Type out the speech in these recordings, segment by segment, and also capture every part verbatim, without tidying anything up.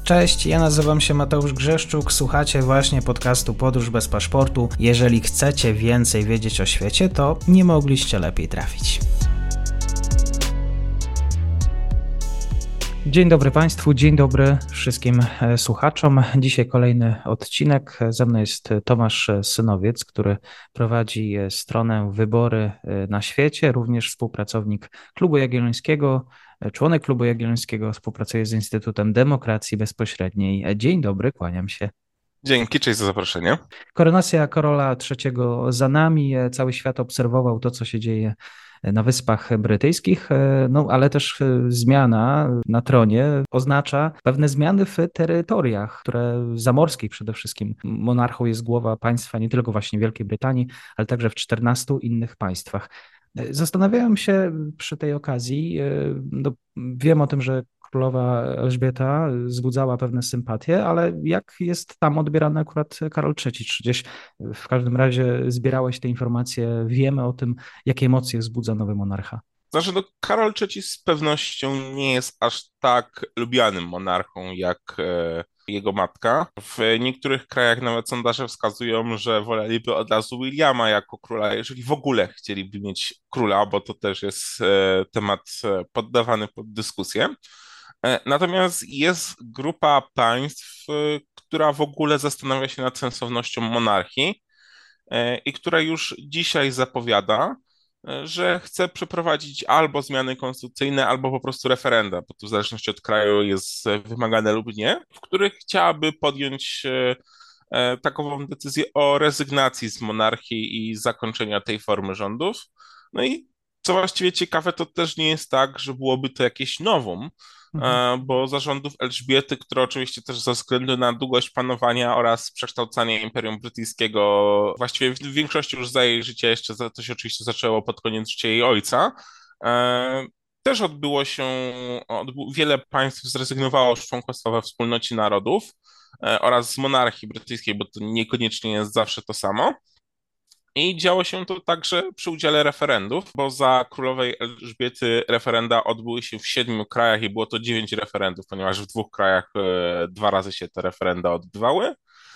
Cześć, ja nazywam się Mateusz Grzeszczuk, słuchacie właśnie podcastu Podróż bez paszportu. Jeżeli chcecie więcej wiedzieć o świecie, to nie mogliście lepiej trafić. Dzień dobry Państwu, dzień dobry wszystkim słuchaczom. Dzisiaj kolejny odcinek. Ze mną jest Tomasz Synowiec, który prowadzi stronę Wybory na świecie, również współpracownik Klubu Jagiellońskiego, członek Klubu Jagiellońskiego, współpracuje z Instytutem Demokracji Bezpośredniej. Dzień dobry, kłaniam się. Dzięki, cześć za zaproszenie. Koronacja Karola trzeciego za nami, cały świat obserwował to, co się dzieje na Wyspach Brytyjskich, no ale też zmiana na tronie oznacza pewne zmiany w terytoriach, które zamorskich przede wszystkim. Monarchą jest głowa państwa nie tylko właśnie Wielkiej Brytanii, ale także w czternastu innych państwach. Zastanawiałem się przy tej okazji, no, wiem o tym, że królowa Elżbieta wzbudzała pewne sympatie, ale jak jest tam odbierany akurat Karol trzeci? Czy gdzieś w każdym razie zbierałeś te informacje, wiemy o tym, jakie emocje wzbudza nowy monarcha? Znaczy, no, Karol trzeci z pewnością nie jest aż tak lubianym monarchą jak e, jego matka. W niektórych krajach nawet sondaże wskazują, że woleliby od razu Williama jako króla, jeżeli w ogóle chcieliby mieć króla, bo to też jest e, temat e, poddawany pod dyskusję. E, Natomiast jest grupa państw, e, która w ogóle zastanawia się nad sensownością monarchii e, i która już dzisiaj zapowiada, e, że chce przeprowadzić albo zmiany konstytucyjne, albo po prostu referenda, bo to w zależności od kraju jest e, wymagane lub nie, w których chciałaby podjąć e, e, takową decyzję o rezygnacji z monarchii i zakończenia tej formy rządów. No i co właściwie ciekawe, to też nie jest tak, że byłoby to jakieś nowum, Mhm. e, bo za rządów Elżbiety, które oczywiście też ze względu na długość panowania oraz przekształcanie Imperium Brytyjskiego, właściwie w większości już za jej życia, jeszcze za- to się oczywiście zaczęło pod koniec życia jej ojca, e, też odbyło się, odbu- wiele państw zrezygnowało z członkostwa we Wspólnocie Narodów e, oraz z monarchii brytyjskiej, bo to niekoniecznie jest zawsze to samo. I działo się to także przy udziale referendów, bo za królowej Elżbiety referenda odbyły się w siedmiu krajach i było to dziewięć referendów, ponieważ w dwóch krajach e, dwa razy się te referenda odbywały.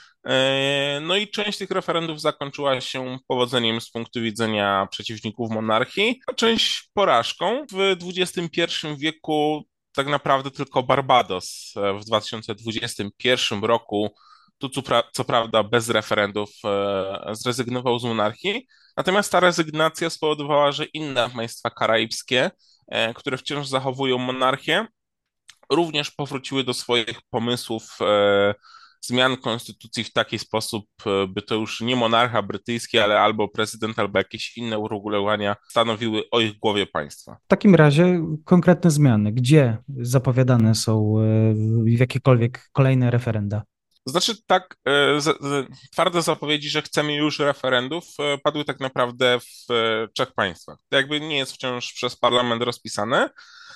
E, No i część tych referendów zakończyła się powodzeniem z punktu widzenia przeciwników monarchii, a część porażką. W dwudziestym pierwszym wieku tak naprawdę tylko Barbados e, w dwa tysiące dwudziestym pierwszym roku, tu co, pra- co prawda bez referendów, e, zrezygnował z monarchii. Natomiast ta rezygnacja spowodowała, że inne państwa karaibskie, e, które wciąż zachowują monarchię, również powróciły do swoich pomysłów e, zmian konstytucji w taki sposób, e, by to już nie monarcha brytyjski, ale albo prezydent, albo jakieś inne uregulowania stanowiły o ich głowie państwa. W takim razie konkretne zmiany, gdzie zapowiadane są e, jakiekolwiek kolejne referenda? Znaczy tak, e, z, z, twarde zapowiedzi, że chcemy już referendów, e, padły tak naprawdę w e, trzech państwach. To jakby nie jest wciąż przez parlament rozpisane,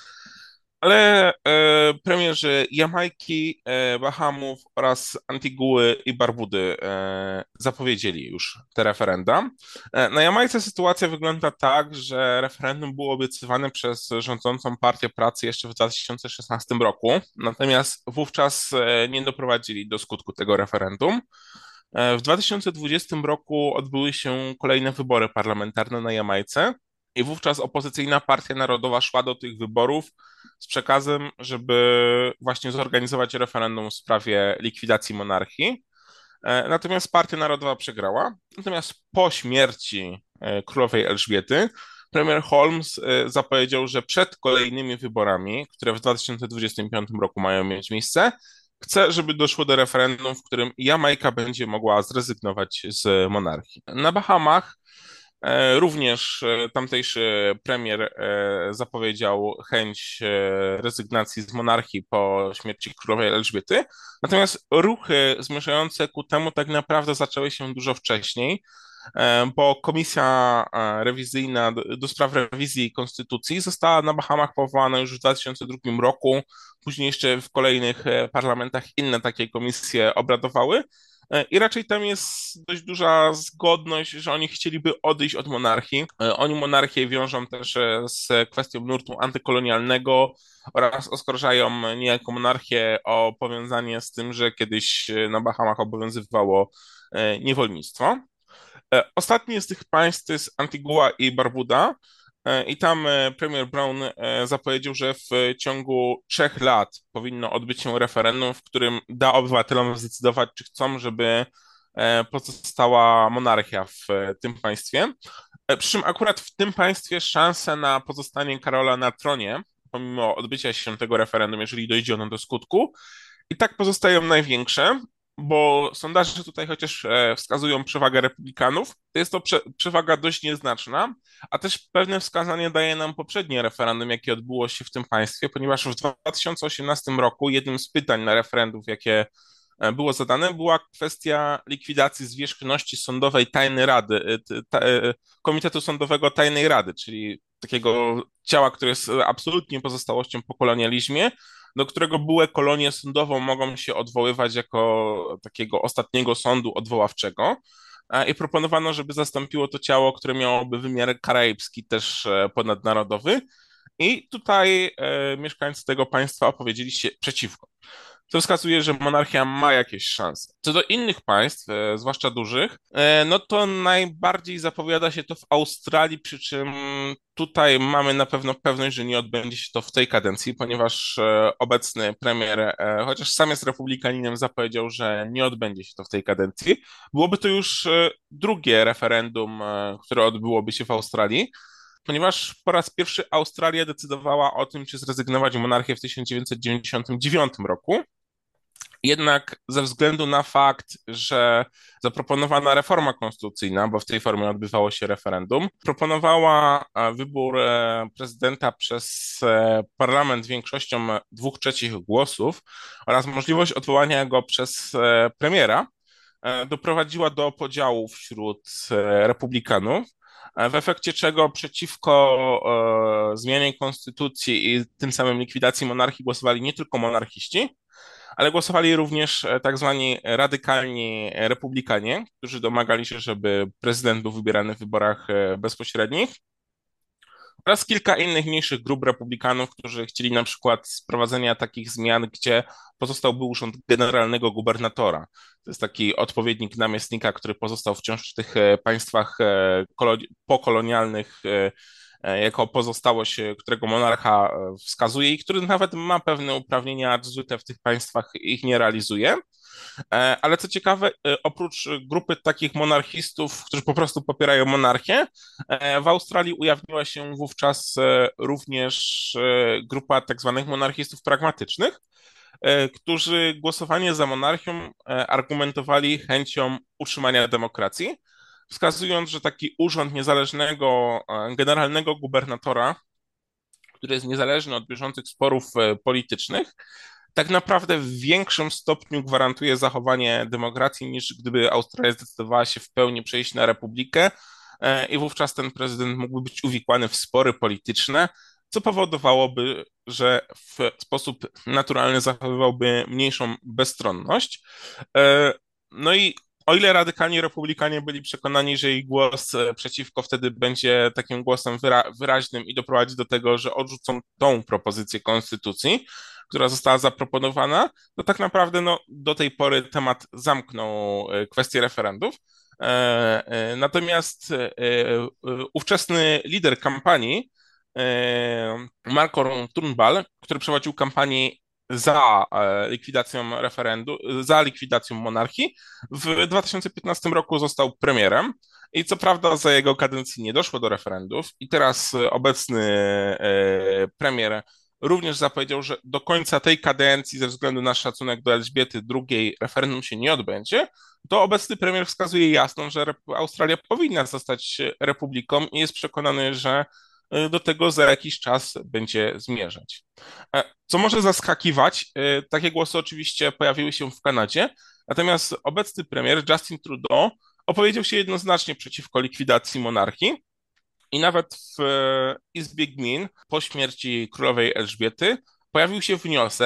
ale e, premierzy Jamajki, e, Bahamów oraz Antiguły i Barbudy e, zapowiedzieli już te referenda. E, na Jamajce sytuacja wygląda tak, że referendum było obiecywane przez rządzącą Partię Pracy jeszcze w dwa tysiące szesnastym roku, natomiast wówczas e, nie doprowadzili do skutku tego referendum. E, W dwa tysiące dwudziestym roku odbyły się kolejne wybory parlamentarne na Jamajce i wówczas opozycyjna Partia Narodowa szła do tych wyborów z przekazem, żeby właśnie zorganizować referendum w sprawie likwidacji monarchii. E, Natomiast Partia Narodowa przegrała. Natomiast po śmierci e, królowej Elżbiety premier Holmes e, zapowiedział, że przed kolejnymi wyborami, które w dwa tysiące dwudziestym piątym roku mają mieć miejsce, chce, żeby doszło do referendum, w którym Jamajka będzie mogła zrezygnować z monarchii. Na Bahamach E, Również e, tamtejszy premier e, zapowiedział chęć e, rezygnacji z monarchii po śmierci królowej Elżbiety. Natomiast ruchy zmierzające ku temu tak naprawdę zaczęły się dużo wcześniej, e, bo komisja e, rewizyjna do, do spraw rewizji konstytucji została na Bahamach powołana już w dwa tysiące drugim roku. Później jeszcze w kolejnych e, parlamentach inne takie komisje obradowały. I raczej tam jest dość duża zgodność, że oni chcieliby odejść od monarchii. Oni monarchię wiążą też z kwestią nurtu antykolonialnego oraz oskarżają niejako monarchię o powiązanie z tym, że kiedyś na Bahamach obowiązywało niewolnictwo. Ostatnie z tych państw to jest Antigua i Barbuda. I tam premier Brown zapowiedział, że w ciągu trzech lat powinno odbyć się referendum, w którym da obywatelom zdecydować, czy chcą, żeby pozostała monarchia w tym państwie. Przy czym akurat w tym państwie szanse na pozostanie Karola na tronie, pomimo odbycia się tego referendum, jeżeli dojdzie ono do skutku, i tak pozostają największe, bo sondaże tutaj chociaż e, wskazują przewagę republikanów, to jest to prze, przewaga dość nieznaczna, a też pewne wskazanie daje nam poprzednie referendum, jakie odbyło się w tym państwie, ponieważ w dwa tysiące osiemnastym roku jednym z pytań na referendum, jakie e, było zadane, była kwestia likwidacji zwierzchności sądowej Tajnej Rady, e, t- ta, e, Komitetu Sądowego Tajnej Rady, czyli takiego ciała, które jest absolutnie pozostałością po kolonializmie, do którego były kolonie sądową mogą się odwoływać jako takiego ostatniego sądu odwoławczego. E, I proponowano, żeby zastąpiło to ciało, które miałoby wymiar karaibski, też e, ponadnarodowy. I tutaj e, mieszkańcy tego państwa opowiedzieli się przeciwko. To wskazuje, że monarchia ma jakieś szanse. Co do innych państw, e, zwłaszcza dużych, e, no to najbardziej zapowiada się to w Australii, przy czym tutaj mamy na pewno pewność, że nie odbędzie się to w tej kadencji, ponieważ e, obecny premier, e, chociaż sam jest republikaninem, zapowiedział, że nie odbędzie się to w tej kadencji. Byłoby to już e, drugie referendum, e, które odbyłoby się w Australii, ponieważ po raz pierwszy Australia decydowała o tym, czy zrezygnować z monarchii w tysiąc dziewięćset dziewięćdziesiątym dziewiątym roku. Jednak ze względu na fakt, że zaproponowana reforma konstytucyjna, bo w tej formie odbywało się referendum, proponowała e, wybór e, prezydenta przez e, parlament większością dwóch trzecich głosów oraz możliwość odwołania go przez e, premiera, e, doprowadziła do podziału wśród e, republikanów, e, w efekcie czego przeciwko e, zmianie konstytucji i tym samym likwidacji monarchii głosowali nie tylko monarchiści, ale głosowali również e, tak zwani radykalni republikanie, którzy domagali się, żeby prezydent był wybierany w wyborach e, bezpośrednich, oraz kilka innych mniejszych grup republikanów, którzy chcieli na przykład sprowadzenia takich zmian, gdzie pozostałby urząd generalnego gubernatora. To jest taki odpowiednik namiestnika, który pozostał wciąż w tych e, państwach e, koloni- pokolonialnych e, e, jako pozostałość, e, którego monarcha e, wskazuje i który nawet ma pewne uprawnienia, a zbyte w tych państwach ich nie realizuje. E, Ale co ciekawe, e, oprócz grupy takich monarchistów, którzy po prostu popierają monarchię, e, w Australii ujawniła się wówczas e, również e, grupa tak zwanych monarchistów pragmatycznych, e, którzy głosowanie za monarchią e, argumentowali chęcią utrzymania demokracji, wskazując, że taki urząd niezależnego e, generalnego gubernatora, który jest niezależny od bieżących sporów e, politycznych, tak naprawdę w większym stopniu gwarantuje zachowanie demokracji, niż gdyby Australia zdecydowała się w pełni przejść na republikę e, i wówczas ten prezydent mógłby być uwikłany w spory polityczne, co powodowałoby, że w sposób naturalny zachowywałby mniejszą bezstronność. E, No i o ile radykalni republikanie byli przekonani, że ich głos e, przeciwko wtedy będzie takim głosem wyra wyraźnym i doprowadzi do tego, że odrzucą tą propozycję konstytucji, która została zaproponowana, to tak naprawdę no, do tej pory temat zamknął e, kwestię referendów. E, e, Natomiast e, e, ówczesny lider kampanii, e, Malcolm Turnbull, który prowadził kampanię za e, likwidacją referendum, za likwidacją monarchii, w dwa tysiące piętnastym roku został premierem. I co prawda za jego kadencji nie doszło do referendów i teraz e, obecny e, premier również zapowiedział, że do końca tej kadencji ze względu na szacunek do Elżbiety drugiej referendum się nie odbędzie, to obecny premier wskazuje jasno, że Rep- Australia powinna zostać republiką i jest przekonany, że e, do tego za jakiś czas będzie zmierzać. E, Co może zaskakiwać, e, takie głosy oczywiście pojawiły się w Kanadzie, natomiast obecny premier Justin Trudeau opowiedział się jednoznacznie przeciwko likwidacji monarchii i nawet w e, Izbie Gmin po śmierci królowej Elżbiety pojawił się wniosek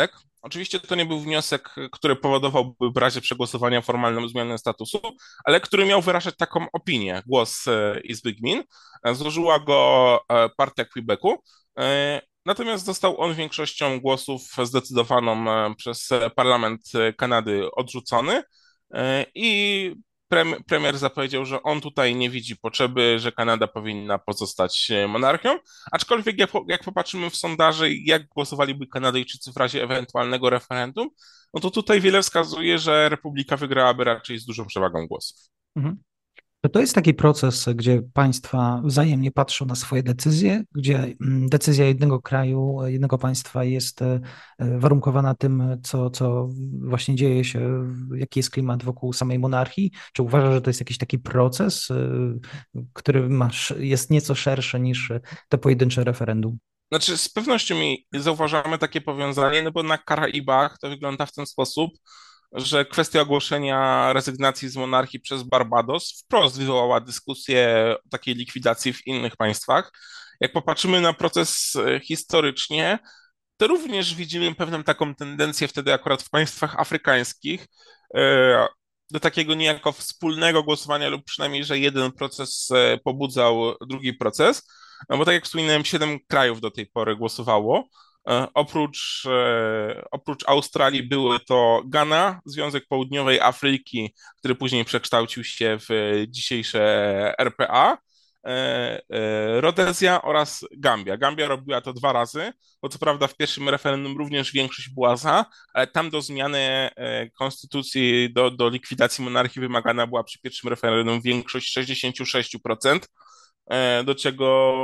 Oczywiście to nie był wniosek, który powodowałby w razie przegłosowania formalną zmianę statusu, ale który miał wyrażać taką opinię, głos e, Izby Gmin. E, Złożyła go e, partia Quebecu, e, natomiast został on większością głosów zdecydowaną e, przez parlament Kanady odrzucony e, i prem- premier zapowiedział, że on tutaj nie widzi potrzeby, że Kanada powinna pozostać e, monarchią, aczkolwiek jak, po- jak popatrzymy w sondaże, jak głosowaliby Kanadyjczycy w razie ewentualnego referendum, no to tutaj wiele wskazuje, że Republika wygrałaby raczej z dużą przewagą głosów. Mhm. To to jest taki proces, gdzie państwa wzajemnie patrzą na swoje decyzje, gdzie mm, decyzja jednego kraju, jednego państwa jest e, warunkowana tym, co, co właśnie dzieje się, jaki jest klimat wokół samej monarchii. Czy uważasz, że to jest jakiś taki proces, e, który masz, jest nieco szerszy niż to pojedyncze referendum? Znaczy, z pewnością mi zauważamy takie powiązanie, no bo na Karaibach to wygląda w ten sposób, że kwestia ogłoszenia rezygnacji z monarchii przez Barbados wprost wywołała dyskusję o takiej likwidacji w innych państwach. Jak popatrzymy na proces e, historycznie, to również widzimy pewną taką tendencję wtedy akurat w państwach afrykańskich e, do takiego niejako wspólnego głosowania lub przynajmniej, że jeden proces e, pobudzał drugi proces. No bo tak jak wspominałem, siedem krajów do tej pory głosowało. E, Oprócz, e, oprócz Australii były to Ghana, Związek Południowej Afryki, który później przekształcił się w dzisiejsze R P A, e, e, Rodezja oraz Gambia. Gambia robiła to dwa razy, bo co prawda w pierwszym referendum również większość była za, ale tam do zmiany e, konstytucji, do, do likwidacji monarchii wymagana była przy pierwszym referendum większość sześćdziesiąt sześć procent, e, do czego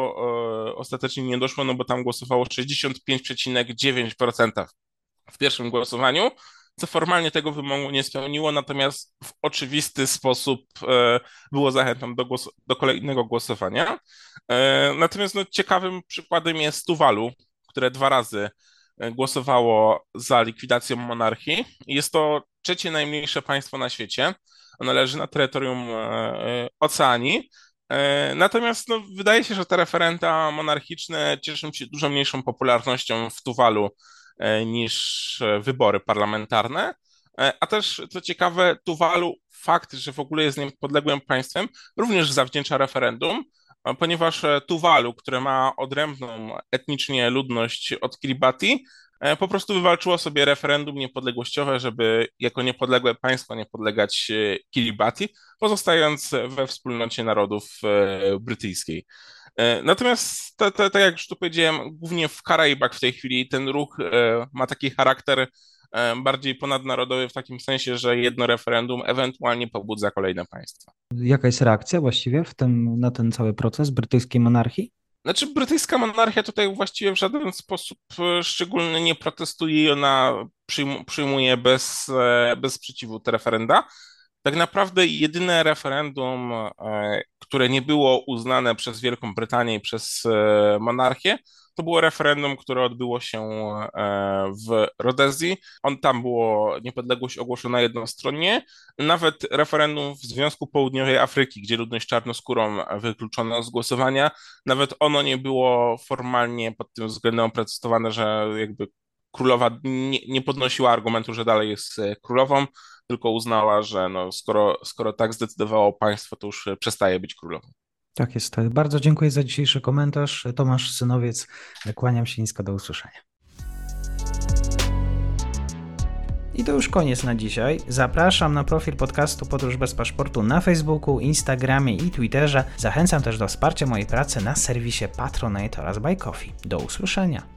e, ostatecznie nie doszło, no bo tam głosowało sześćdziesiąt pięć przecinek dziewięć procent w pierwszym głosowaniu, co formalnie tego wymogu nie spełniło, natomiast w oczywisty sposób e, było zachętą do, głos- do kolejnego głosowania. E, Natomiast no, ciekawym przykładem jest Tuwalu, które dwa razy e, głosowało za likwidacją monarchii. Jest to trzecie najmniejsze państwo na świecie. Ono leży na terytorium e, e, Oceanii. E, Natomiast no, wydaje się, że te referenda monarchiczne cieszą się dużo mniejszą popularnością w Tuwalu e, niż e, wybory parlamentarne. E, A też, co ciekawe, Tuwalu fakt, że w ogóle jest niepodległym państwem, również zawdzięcza referendum, a ponieważ e, Tuwalu, które ma odrębną etnicznie ludność od Kiribati, e, po prostu wywalczyło sobie referendum niepodległościowe, żeby jako niepodległe państwo nie podlegać e, Kiribati, pozostając we wspólnocie narodów e, brytyjskiej. E, Natomiast, tak tak- tak jak już tu powiedziałem, głównie w Karaibach w tej chwili ten ruch e, ma taki charakter e, bardziej ponadnarodowy w takim sensie, że jedno referendum ewentualnie pobudza kolejne państwa. Jaka jest reakcja właściwie w tym, na ten cały proces brytyjskiej monarchii? Znaczy, brytyjska monarchia tutaj właściwie w żaden sposób e, szczególny nie protestuje i ona przyjmu, przyjmuje bez, e, bez sprzeciwu te referenda. Tak naprawdę jedyne referendum, e, które nie było uznane przez Wielką Brytanię i przez e, monarchię, to było referendum, które odbyło się e, w Rodezji. On tam było niepodległość ogłoszona jednostronnie. Nawet referendum w Związku Południowej Afryki, gdzie ludność czarnoskórą wykluczono z głosowania, nawet ono nie było formalnie pod tym względem protestowane, że jakby królowa nie, nie podnosiła argumentu, że dalej jest e, królową, tylko uznała, że no, skoro, skoro tak zdecydowało państwo, to już przestaje być królową. Tak jest. Bardzo dziękuję za dzisiejszy komentarz. Tomasz Synowiec, kłaniam się nisko, do usłyszenia. I to już koniec na dzisiaj. Zapraszam na profil podcastu Podróż bez paszportu na Facebooku, Instagramie i Twitterze. Zachęcam też do wsparcia mojej pracy na serwisie Patronite oraz Buy Coffee. Do usłyszenia.